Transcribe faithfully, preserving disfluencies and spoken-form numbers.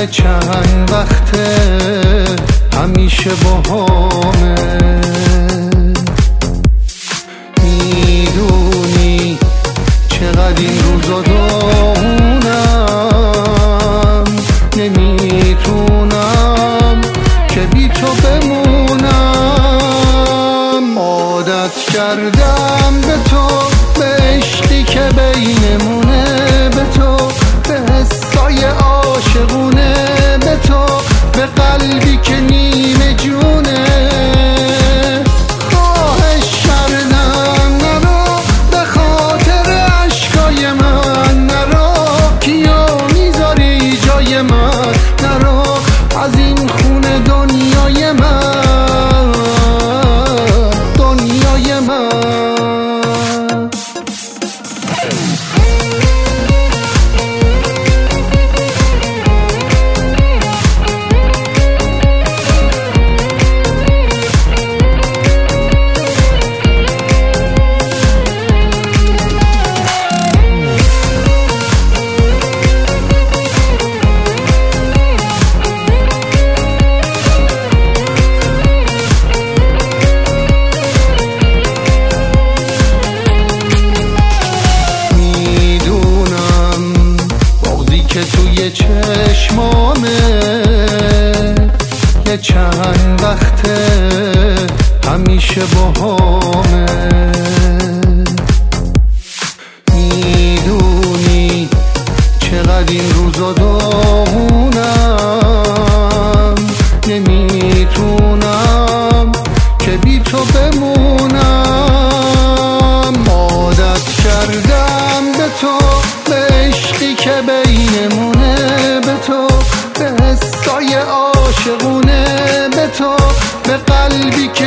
یه چند وقته همیشه باهامه. میدونی چقدر این روزا داغونم، نمیتونم که بی تو بمونم. عادت کردم به تو، به عشقی که بینمونه، به تو، به حسای عاشقونه، به تو، به قلبی که نیمه جونه. خواهش کردم نرو، به خاطر عشقای من نرو، کیو میذاری جای من نرو، از این خونه دنیای من، دنیای من. که توی چشمامه یه چند وقته همیشه باهامه. میدونی چقدر این روزا داغونم، نمیتونم که بی تو بمونم. عادت کردم به تو، به عشقی که بینمونه، به تو، به حسای عاشقونه، به تو، به قلبی که